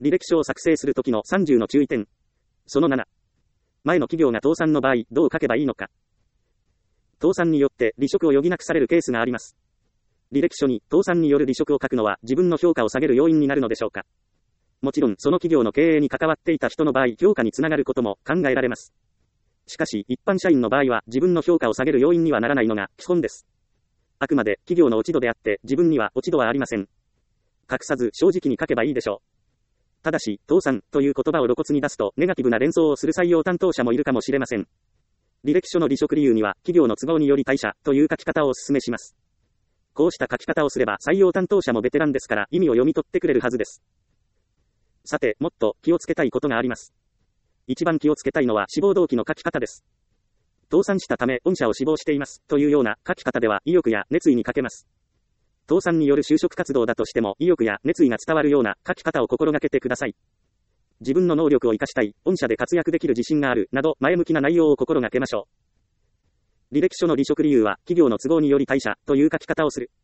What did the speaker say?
履歴書を作成するときの30の注意点。その7。前の企業が倒産の場合、どう書けばいいのか。倒産によって離職を余儀なくされるケースがあります。履歴書に倒産による離職を書くのは自分の評価を下げる要因になるのでしょうか。もちろんその企業の経営に関わっていた人の場合、評価につながることも考えられます。しかし、一般社員の場合は自分の評価を下げる要因にはならないのが基本です。あくまで企業の落ち度であって、自分には落ち度はありません。隠さず正直に書けばいいでしょう。ただし、倒産という言葉を露骨に出すと、ネガティブな連想をする採用担当者もいるかもしれません。履歴書の離職理由には、企業の都合により退社という書き方をお勧めします。こうした書き方をすれば、採用担当者もベテランですから、意味を読み取ってくれるはずです。さて、もっと気をつけたいことがあります。一番気をつけたいのは志望動機の書き方です。倒産したため、御社を志望しています、というような書き方では、意欲や熱意に欠けます。倒産による就職活動だとしても、意欲や熱意が伝わるような書き方を心がけてください。自分の能力を活かしたい、御社で活躍できる自信がある、など、前向きな内容を心がけましょう。履歴書の離職理由は、企業の都合により退社、という書き方をする。